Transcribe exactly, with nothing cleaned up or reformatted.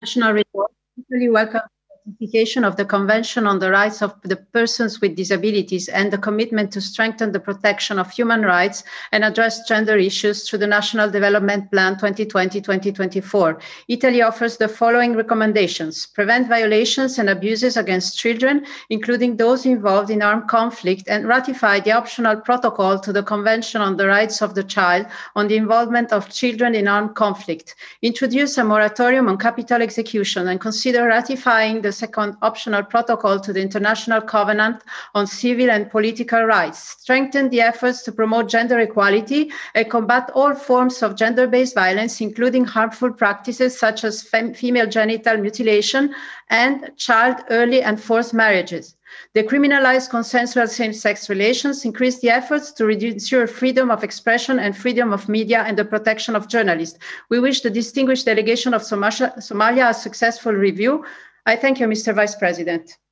National report. Italy welcomes the ratification of the Convention on the Rights of the Persons with Disabilities and the commitment to strengthen the protection of human rights and address gender issues through the National Development Plan twenty twenty to twenty twenty-four. Italy offers the following recommendations: prevent violations and abuses against children, including those involved in armed conflict, and ratify the optional protocol to the Convention on the Rights of the Child on the involvement of children in armed conflict. Introduce a moratorium on capital execution and consider ratifying the second optional protocol to the International Covenant on Civil and Political Rights. Strengthen the efforts to promote gender equality and combat all forms of gender-based violence, including harmful practices such as fem female genital mutilation and child early and forced marriages. Decriminalize consensual same-sex relations, increase the efforts to ensure freedom of expression and freedom of media and the protection of journalists. We wish the distinguished delegation of Somalia, Somalia a successful review. I thank you, Mister Vice President.